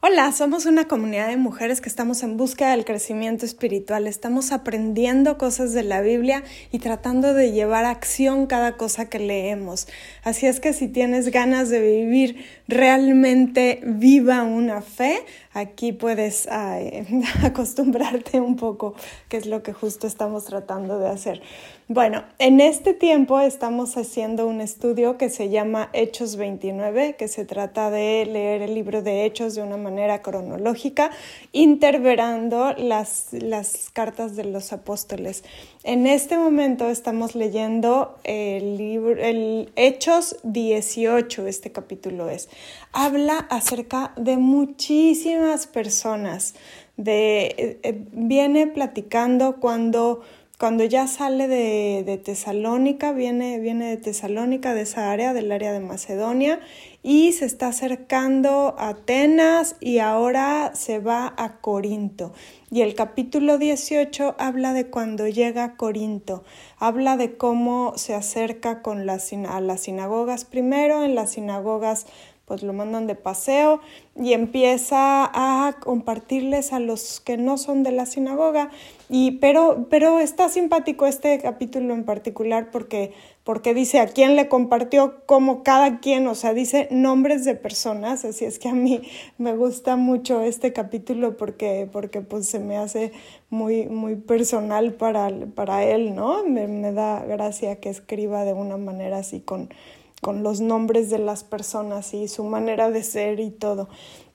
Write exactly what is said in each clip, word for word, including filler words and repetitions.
Hola, somos una comunidad de mujeres que estamos en búsqueda del crecimiento espiritual. Estamos aprendiendo cosas de la Biblia y tratando de llevar a acción cada cosa que leemos. Así es que si tienes ganas de vivir realmente viva una fe, aquí puedes ay, acostumbrarte un poco, que es lo que justo estamos tratando de hacer. Bueno, en este tiempo estamos haciendo un estudio que se llama Hechos veintinueve, que se trata de leer el libro de Hechos de una manera cronológica, interverando las, las cartas de los apóstoles. En este momento estamos leyendo el libro, el Hechos dieciocho, este capítulo es. Habla acerca de muchísimas personas, de, eh, viene platicando cuando... Cuando ya sale de, de Tesalónica, viene, viene de Tesalónica, de esa área, del área de Macedonia, y se está acercando a Atenas y ahora se va a Corinto. Y el capítulo dieciocho habla de cuando llega a Corinto, habla de cómo se acerca con las, a las sinagogas primero, en las sinagogas pues lo mandan de paseo y empieza a compartirles a los que no son de la sinagoga. Y, pero, pero está simpático este capítulo en particular porque, porque dice a quién le compartió, como cada quien, o sea, dice nombres de personas, así es que a mí me gusta mucho este capítulo porque, porque pues se me hace muy, muy personal para, para él, ¿no? Me, me da gracia que escriba de una manera así con... con los nombres de las personas y su manera de ser y todo.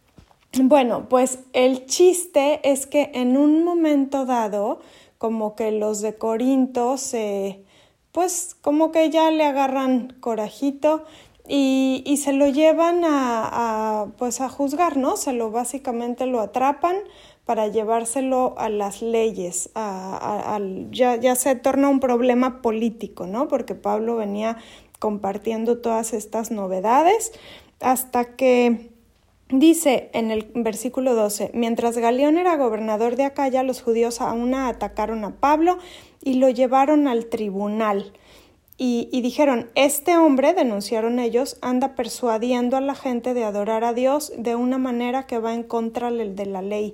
Bueno, pues el chiste es que en un momento dado, como que los de Corinto se, pues como que ya le agarran corajito y, y se lo llevan a, a, pues a juzgar, ¿no? Se lo básicamente lo atrapan para llevárselo a las leyes, a, a, a, ya, ya se torna un problema político, ¿no? Porque Pablo venía compartiendo todas estas novedades hasta que dice en el versículo doce, mientras Galión era gobernador de Acaya, los judíos aún atacaron a Pablo y lo llevaron al tribunal. Y, y dijeron, este hombre, denunciaron ellos, anda persuadiendo a la gente de adorar a Dios de una manera que va en contra de la ley.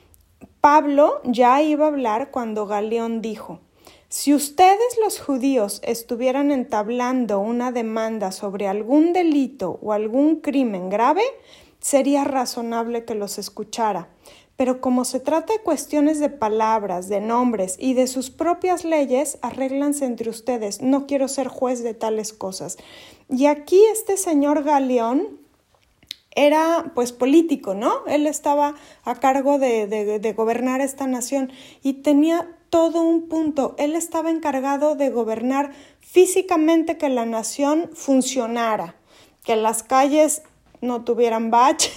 Pablo ya iba a hablar cuando Galión dijo, si ustedes los judíos estuvieran entablando una demanda sobre algún delito o algún crimen grave, sería razonable que los escuchara. Pero como se trata de cuestiones de palabras, de nombres y de sus propias leyes, arréglanse entre ustedes. No quiero ser juez de tales cosas. Y aquí este señor Galión era pues político, ¿no? Él estaba a cargo de, de, de gobernar esta nación y tenía todo un punto. Él estaba encargado de gobernar físicamente que la nación funcionara, que las calles no tuvieran baches,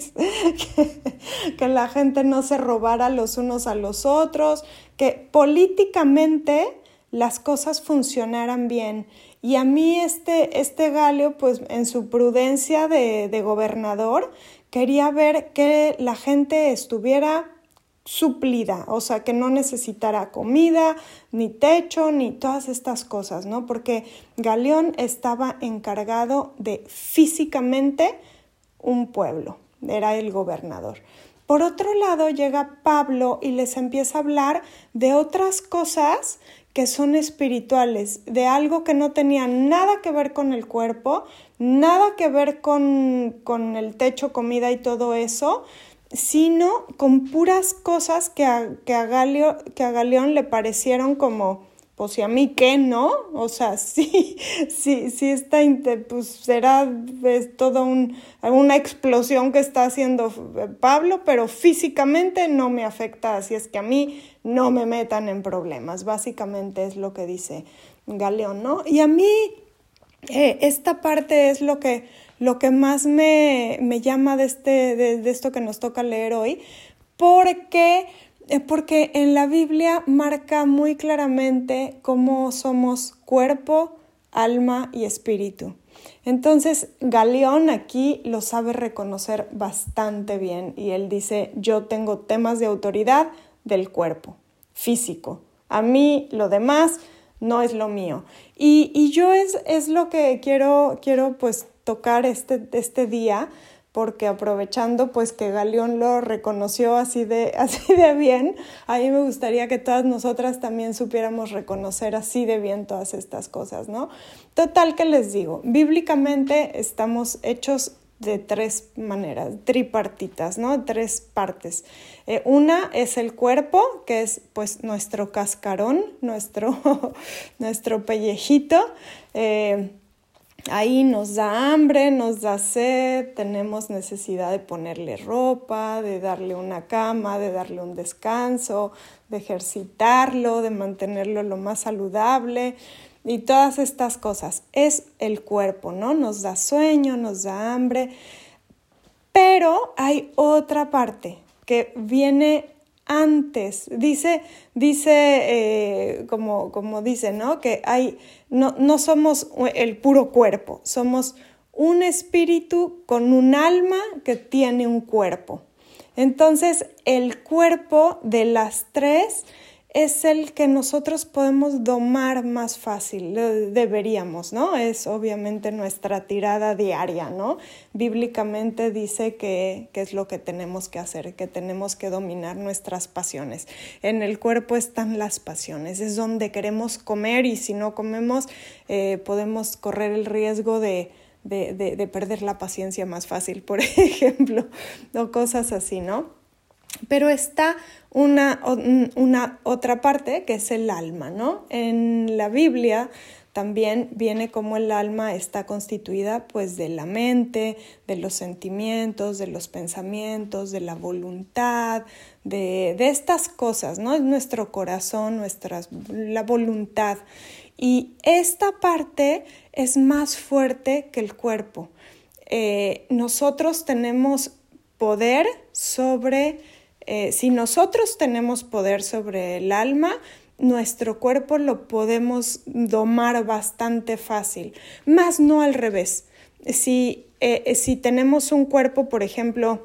que, que la gente no se robara los unos a los otros, que políticamente las cosas funcionaran bien. Y a mí este, este Galio, pues en su prudencia de, de gobernador, quería ver que la gente estuviera suplida, o sea, que no necesitara comida, ni techo, ni todas estas cosas, ¿no? Porque Galión estaba encargado de físicamente un pueblo, era el gobernador. Por otro lado, llega Pablo y les empieza a hablar de otras cosas que son espirituales, de algo que no tenía nada que ver con el cuerpo, nada que ver con, con el techo, comida y todo eso, sino con puras cosas que a, que a, Galio, que a Galión le parecieron como, pues, ¿y a mí qué, no? O sea, sí, sí, sí está, pues, será es toda un, una explosión que está haciendo Pablo, pero físicamente no me afecta, así es que a mí no me metan en problemas, básicamente es lo que dice Galión, ¿no? Y a mí eh, esta parte es lo que, lo que más me, me llama de, este, de, de esto que nos toca leer hoy, porque... Porque en la Biblia marca muy claramente cómo somos cuerpo, alma y espíritu. Entonces, Galión aquí lo sabe reconocer bastante bien y él dice, yo tengo temas de autoridad del cuerpo, físico. A mí lo demás no es lo mío. Y, y yo es, es lo que quiero, quiero pues tocar este, este día porque aprovechando pues que Galeón lo reconoció así de, así de bien, a mí me gustaría que todas nosotras también supiéramos reconocer así de bien todas estas cosas, ¿no? Total, que les digo, bíblicamente estamos hechos de tres maneras, tripartitas, ¿no? Tres partes. Eh, una es el cuerpo, que es pues nuestro cascarón, nuestro, nuestro pellejito. Eh, ahí nos da hambre, nos da sed, tenemos necesidad de ponerle ropa, de darle una cama, de darle un descanso, de ejercitarlo, de mantenerlo lo más saludable. Y todas estas cosas, es el cuerpo, ¿no? Nos da sueño, nos da hambre, pero hay otra parte que viene antes. Dice, dice eh, como, como dice, ¿no? Que hay, no, no somos el puro cuerpo, somos un espíritu con un alma que tiene un cuerpo. Entonces, el cuerpo de las tres es el que nosotros podemos domar más fácil, deberíamos, ¿no? Es obviamente nuestra tirada diaria, ¿no? Bíblicamente dice que, que es lo que tenemos que hacer, que tenemos que dominar nuestras pasiones. En el cuerpo están las pasiones, es donde queremos comer y si no comemos eh, podemos correr el riesgo de, de, de, de perder la paciencia más fácil, por ejemplo, o cosas así, ¿no? Pero está una, una otra parte que es el alma, ¿no? En la Biblia también viene como el alma está constituida pues de la mente, de los sentimientos, de los pensamientos, de la voluntad, de, de estas cosas, ¿no? Es nuestro corazón, nuestras, la voluntad. Y esta parte es más fuerte que el cuerpo. Eh, nosotros tenemos poder sobre... Eh, si nosotros tenemos poder sobre el alma, nuestro cuerpo lo podemos domar bastante fácil, más no al revés. Si, eh, si tenemos un cuerpo, por ejemplo,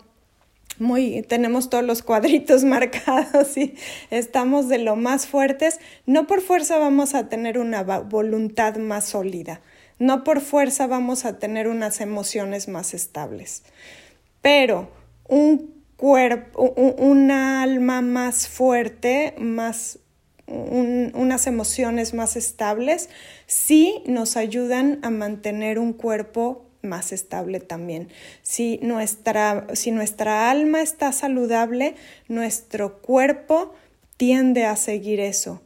muy, tenemos todos los cuadritos marcados y estamos de lo más fuertes, no por fuerza vamos a tener una voluntad más sólida, no por fuerza vamos a tener unas emociones más estables, pero un cuerpo, un, una alma más fuerte, más, un, unas emociones más estables, sí nos ayudan a mantener un cuerpo más estable también. Si nuestra, si nuestra alma está saludable, nuestro cuerpo tiende a seguir eso.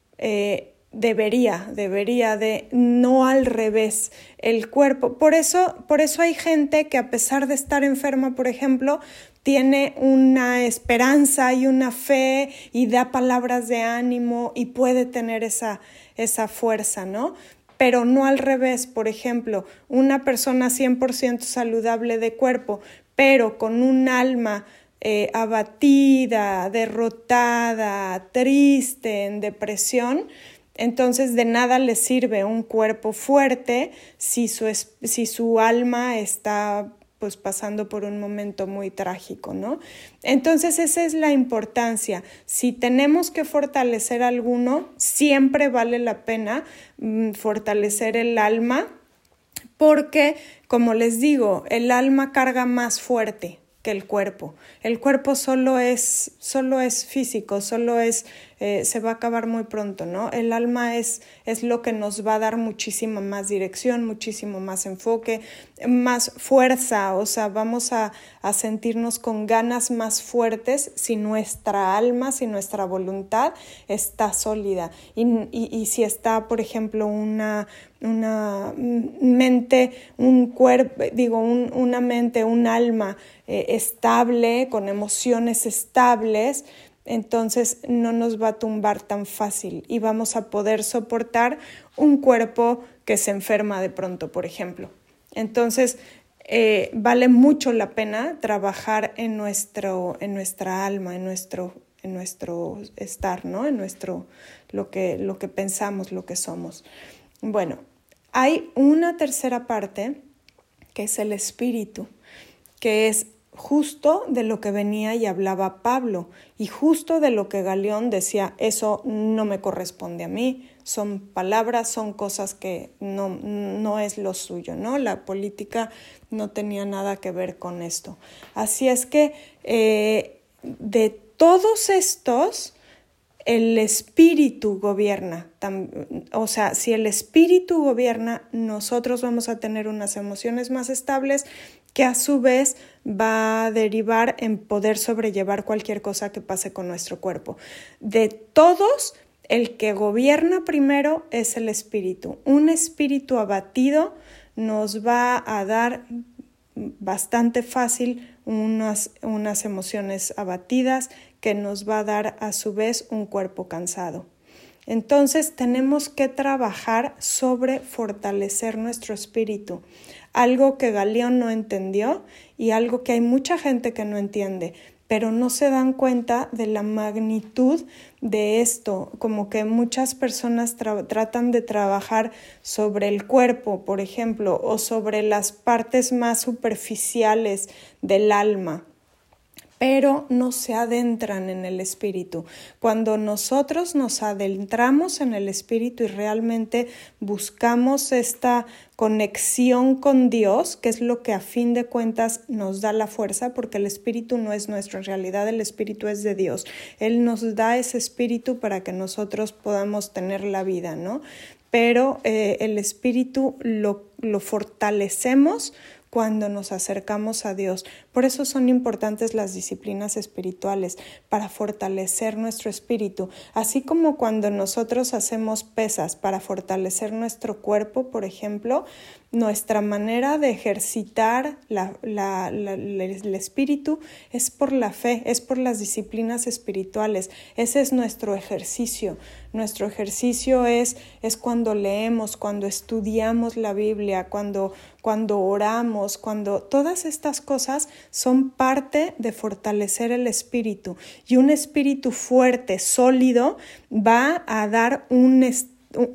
Eh, Debería, debería de, no al revés, el cuerpo. Por eso, por eso hay gente que a pesar de estar enferma, por ejemplo, tiene una esperanza y una fe y da palabras de ánimo y puede tener esa, esa fuerza, ¿no? Pero no al revés. Por ejemplo, una persona cien por ciento saludable de cuerpo, pero con un alma eh, abatida, derrotada, triste, en depresión, entonces de nada le sirve un cuerpo fuerte si su, si su alma está pues pasando por un momento muy trágico, ¿no? Entonces esa es la importancia. Si tenemos que fortalecer alguno, siempre vale la pena mm, fortalecer el alma porque, como les digo, el alma carga más fuerte que el cuerpo. El cuerpo solo es, solo es físico, solo es, eh, se va a acabar muy pronto, ¿no? El alma es, es lo que nos va a dar muchísima más dirección, muchísimo más enfoque, más fuerza, o sea, vamos a, a sentirnos con ganas más fuertes si nuestra alma, si nuestra voluntad está sólida. Y, y, y si está, por ejemplo, una... una mente, un cuerpo, digo, un, una mente, un alma eh, estable, con emociones estables, entonces no nos va a tumbar tan fácil y vamos a poder soportar un cuerpo que se enferma de pronto, por ejemplo. Entonces, eh, vale mucho la pena trabajar en, nuestro, en nuestra alma, en nuestro, en nuestro estar, ¿no? En nuestro, lo que, lo que pensamos, lo que somos. Bueno, hay una tercera parte que es el espíritu, que es justo de lo que venía y hablaba Pablo, y justo de lo que Galión decía, eso no me corresponde a mí, son palabras, son cosas que no, no es lo suyo, ¿no? La política no tenía nada que ver con esto. Así es que eh, de todos estos, el espíritu gobierna. O sea, si el espíritu gobierna, nosotros vamos a tener unas emociones más estables que a su vez va a derivar en poder sobrellevar cualquier cosa que pase con nuestro cuerpo. De todos, el que gobierna primero es el espíritu. Un espíritu abatido nos va a dar bastante fácil unas, unas emociones abatidas que nos va a dar a su vez un cuerpo cansado. Entonces tenemos que trabajar sobre fortalecer nuestro espíritu, algo que Galión no entendió y algo que hay mucha gente que no entiende, pero no se dan cuenta de la magnitud de esto, como que muchas personas tra- tratan de trabajar sobre el cuerpo, por ejemplo, o sobre las partes más superficiales del alma, pero no se adentran en el espíritu. Cuando nosotros nos adentramos en el espíritu y realmente buscamos esta conexión con Dios, que es lo que a fin de cuentas nos da la fuerza, porque el espíritu no es nuestro, en realidad el espíritu es de Dios. Él nos da ese espíritu para que nosotros podamos tener la vida, ¿no? Pero eh, el espíritu lo, lo fortalecemos cuando nos acercamos a Dios. Por eso son importantes las disciplinas espirituales, para fortalecer nuestro espíritu. Así como cuando nosotros hacemos pesas para fortalecer nuestro cuerpo, por ejemplo, nuestra manera de ejercitar la, la, la, el espíritu es por la fe, es por las disciplinas espirituales. Ese es nuestro ejercicio. Nuestro ejercicio es, es cuando leemos, cuando estudiamos la Biblia, cuando, cuando oramos, cuando todas estas cosas son parte de fortalecer el espíritu. Y un espíritu fuerte, sólido, va a dar un espíritu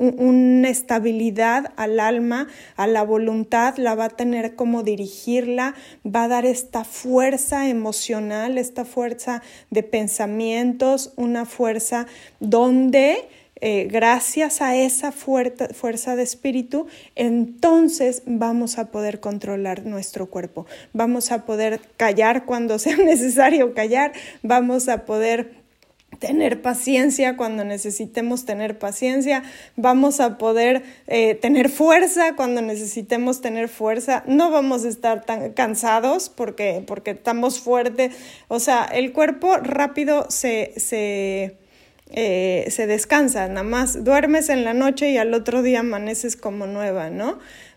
una estabilidad al alma, a la voluntad, la va a tener como dirigirla, va a dar esta fuerza emocional, esta fuerza de pensamientos, una fuerza donde eh, gracias a esa fuerza, fuerza de espíritu, entonces vamos a poder controlar nuestro cuerpo, vamos a poder callar cuando sea necesario callar, vamos a poder tener paciencia cuando necesitemos tener paciencia, vamos a poder eh, tener fuerza cuando necesitemos tener fuerza, no vamos a estar tan cansados porque, porque estamos fuertes, o sea, el cuerpo rápido se, se, eh, se descansa, nada más duermes en la noche y al otro día amaneces como nueva, ¿no?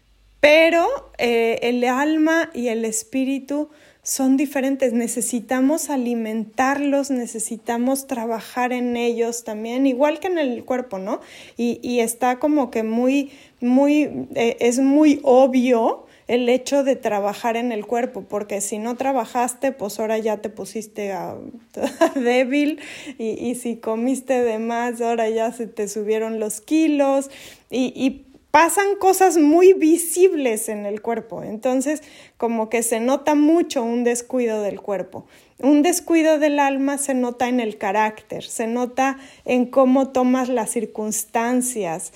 Pero eh, el alma y el espíritu son diferentes, necesitamos alimentarlos, necesitamos trabajar en ellos también, igual que en el cuerpo, ¿no? Y, y está como que muy, muy, eh, es muy obvio el hecho de trabajar en el cuerpo, porque si no trabajaste, pues ahora ya te pusiste a, a débil, y, y si comiste de más, ahora ya se te subieron los kilos, y, y pasan cosas muy visibles en el cuerpo, entonces como que se nota mucho un descuido del cuerpo. Un descuido del alma se nota en el carácter, se nota en cómo tomas las circunstancias.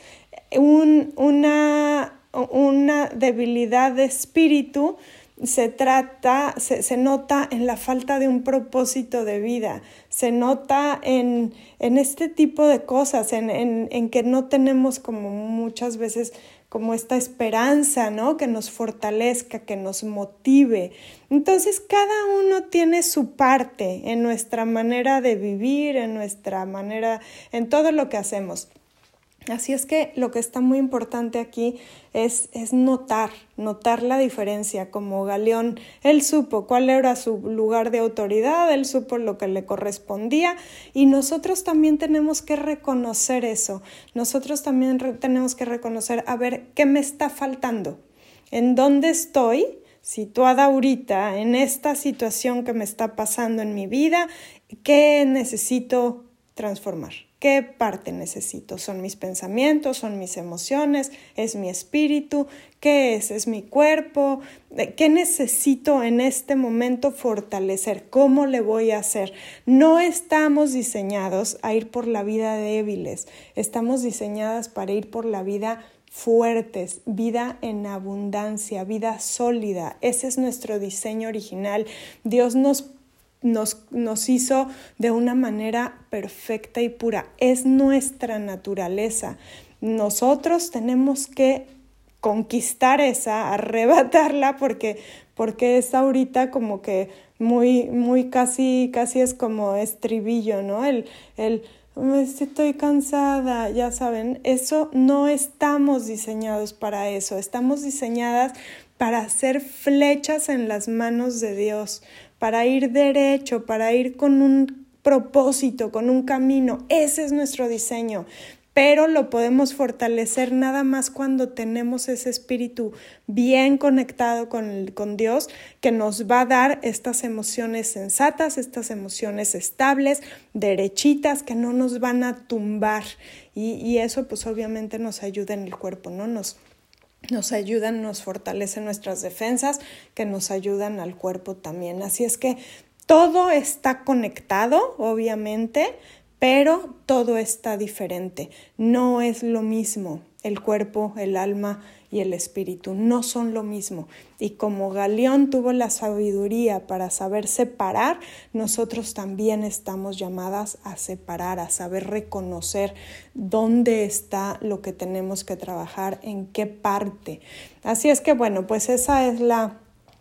Un, una, una debilidad de espíritu se trata, se, se nota en la falta de un propósito de vida, se nota en, en este tipo de cosas, en, en, en que no tenemos como muchas veces como esta esperanza, ¿no? Que nos fortalezca, que nos motive. Entonces, cada uno tiene su parte en nuestra manera de vivir, en nuestra manera, en todo lo que hacemos. Así es que lo que está muy importante aquí es, es notar, notar la diferencia. Como Galión, él supo cuál era su lugar de autoridad, él supo lo que le correspondía, y nosotros también tenemos que reconocer eso. Nosotros también re- tenemos que reconocer, a ver, ¿qué me está faltando? ¿En dónde estoy situada ahorita en esta situación que me está pasando en mi vida? ¿Qué necesito transformar? ¿Qué parte necesito? ¿Son mis pensamientos? ¿Son mis emociones? ¿Es mi espíritu? ¿Qué es? ¿Es mi cuerpo? ¿Qué necesito en este momento fortalecer? ¿Cómo le voy a hacer? No estamos diseñados a ir por la vida débiles, estamos diseñadas para ir por la vida fuertes, vida en abundancia, vida sólida. Ese es nuestro diseño original. Dios nos Nos, nos hizo de una manera perfecta y pura. Es nuestra naturaleza. Nosotros tenemos que conquistar esa, arrebatarla, porque, porque es ahorita como que muy, muy casi, casi es como estribillo, ¿no? El, el estoy cansada, ya saben, eso no estamos diseñados para eso. Estamos diseñadas para hacer flechas en las manos de Dios, para ir derecho, para ir con un propósito, con un camino. Ese es nuestro diseño, pero lo podemos fortalecer nada más cuando tenemos ese espíritu bien conectado con, con Dios, que nos va a dar estas emociones sensatas, estas emociones estables, derechitas, que no nos van a tumbar. Y, y eso pues obviamente nos ayuda en el cuerpo, ¿no? Nos Nos ayudan, nos fortalecen nuestras defensas, que nos ayudan al cuerpo también. Así es que todo está conectado, obviamente, pero todo está diferente. No es lo mismo. El cuerpo, el alma y el espíritu no son lo mismo. Y como Galión tuvo la sabiduría para saber separar, nosotros también estamos llamadas a separar, a saber reconocer dónde está lo que tenemos que trabajar, en qué parte. Así es que bueno, pues esa es la,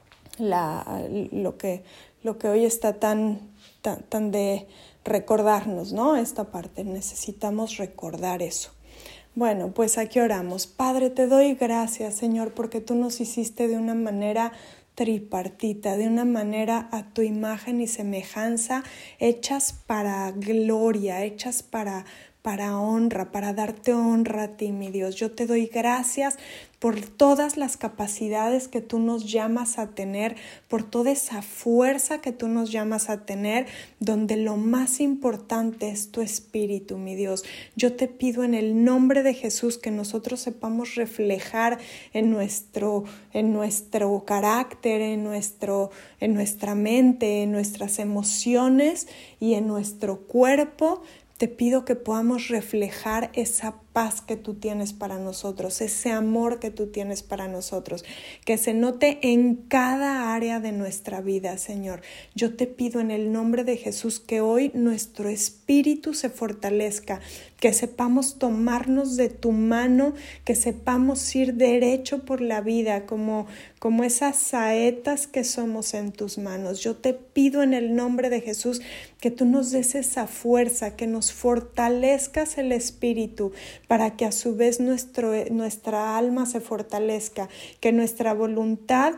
la lo que, lo que hoy está tan, tan, tan de recordarnos, ¿no? Esta parte, necesitamos recordar eso. Bueno, pues aquí oramos. Padre, te doy gracias, Señor, porque tú nos hiciste de una manera tripartita, de una manera a tu imagen y semejanza, hechas para gloria, hechas para, para honra, para darte honra a ti, mi Dios. Yo te doy gracias por todas las capacidades que tú nos llamas a tener, por toda esa fuerza que tú nos llamas a tener, donde lo más importante es tu espíritu, mi Dios. Yo te pido en el nombre de Jesús que nosotros sepamos reflejar en nuestro, en nuestro carácter, en, nuestro, en nuestra mente, en nuestras emociones y en nuestro cuerpo. Te pido que podamos reflejar esa paz que tú tienes para nosotros, ese amor que tú tienes para nosotros, que se note en cada área de nuestra vida, Señor. Yo te pido en el nombre de Jesús que hoy nuestro espíritu se fortalezca, que sepamos tomarnos de tu mano, que sepamos ir derecho por la vida como, como esas saetas que somos en tus manos. Yo te pido en el nombre de Jesús que tú nos des esa fuerza, que nos fortalezcas el espíritu, para que a su vez nuestro, nuestra alma se fortalezca, que nuestra voluntad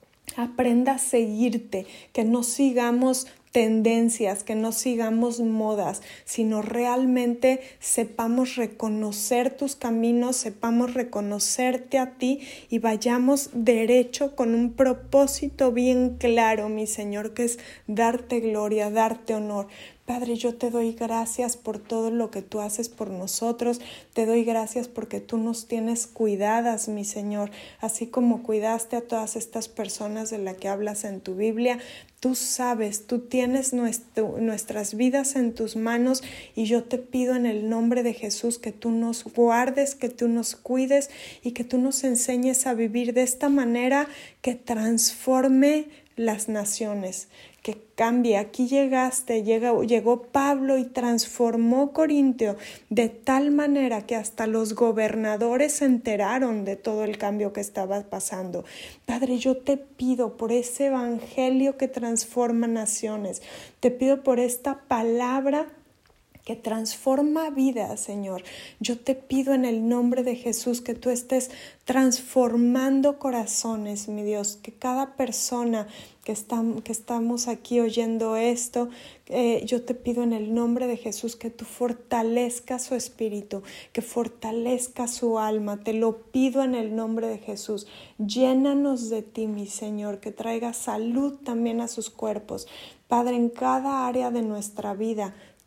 aprenda a seguirte, que no sigamos tendencias, que no sigamos modas, sino realmente sepamos reconocer tus caminos, sepamos reconocerte a ti y vayamos derecho con un propósito bien claro, mi Señor, que es darte gloria, darte honor. Padre, yo te doy gracias por todo lo que tú haces por nosotros. Te doy gracias porque tú nos tienes cuidadas, mi Señor, así como cuidaste a todas estas personas de las que hablas en tu Biblia. Tú sabes, tú tienes nuestro, nuestras vidas en tus manos y yo te pido en el nombre de Jesús que tú nos guardes, que tú nos cuides y que tú nos enseñes a vivir de esta manera que transforme las naciones, que cambie. Aquí llegaste, llegó, llegó Pablo y transformó Corintio de tal manera que hasta los gobernadores se enteraron de todo el cambio que estaba pasando. Padre, yo te pido por ese evangelio que transforma naciones, te pido por esta palabra que transforma vidas, Señor. Yo te pido en el nombre de Jesús que tú estés transformando corazones, mi Dios, que cada persona que, está, que estamos aquí oyendo esto, eh, yo te pido en el nombre de Jesús que tú fortalezcas su espíritu, que fortalezca su alma. Te lo pido en el nombre de Jesús. Llénanos de ti, mi Señor, que traiga salud también a sus cuerpos. Padre, en cada área de nuestra vida,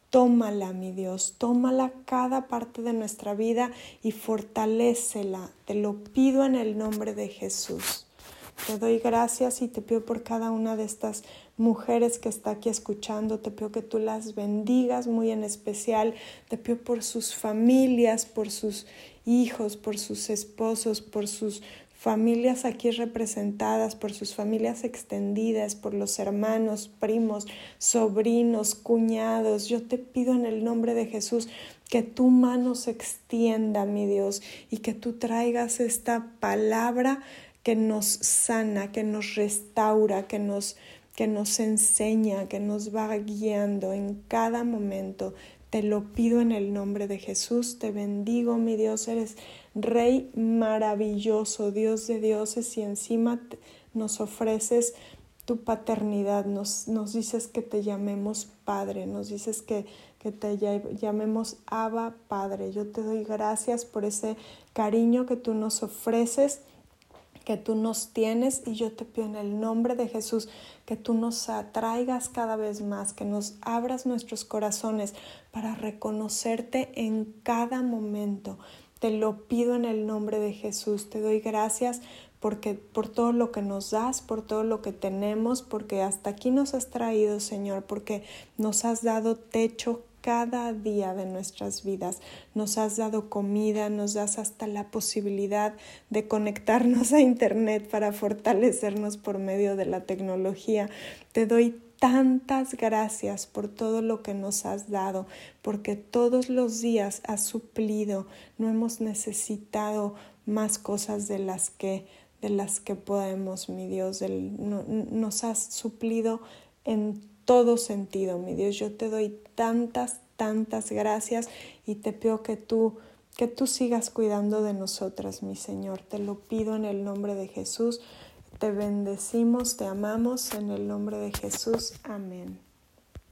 Tómala, mi Dios, tómala cada parte de nuestra vida y fortalécela. Te lo pido en el nombre de Jesús. Te doy gracias y te pido por cada una de estas mujeres que está aquí escuchando. Te pido que tú las bendigas muy en especial. Te pido por sus familias, por sus hijos, por sus esposos, por sus familias aquí representadas, por sus familias extendidas, por los hermanos, primos, sobrinos, cuñados. Yo te pido en el nombre de Jesús que tu mano se extienda, mi Dios, y que tú traigas esta palabra que nos sana, que nos restaura, que nos, que nos enseña, que nos va guiando en cada momento. Te lo pido en el nombre de Jesús. Te bendigo, mi Dios. Eres Rey maravilloso, Dios de dioses, y encima nos ofreces tu paternidad. Nos, nos dices que te llamemos Padre, nos dices que, que te llamemos Abba Padre. Yo te doy gracias por ese cariño que tú nos ofreces, que tú nos tienes, y yo te pido en el nombre de Jesús que tú nos atraigas cada vez más, que nos abras nuestros corazones para reconocerte en cada momento. Te lo pido en el nombre de Jesús. Te doy gracias porque, por todo lo que nos das, por todo lo que tenemos, porque hasta aquí nos has traído, Señor, porque nos has dado techo cada día de nuestras vidas. Nos has dado comida, nos das hasta la posibilidad de conectarnos a internet para fortalecernos por medio de la tecnología. Te doy tantas gracias por todo lo que nos has dado, porque todos los días has suplido. No hemos necesitado más cosas de las que, de las que podemos, mi Dios. Del, no, nos has suplido en todo sentido, mi Dios. Yo te doy tantas, tantas gracias y te pido que tú, que tú sigas cuidando de nosotras, mi Señor. Te lo pido en el nombre de Jesús. Te bendecimos, te amamos en el nombre de Jesús. Amén.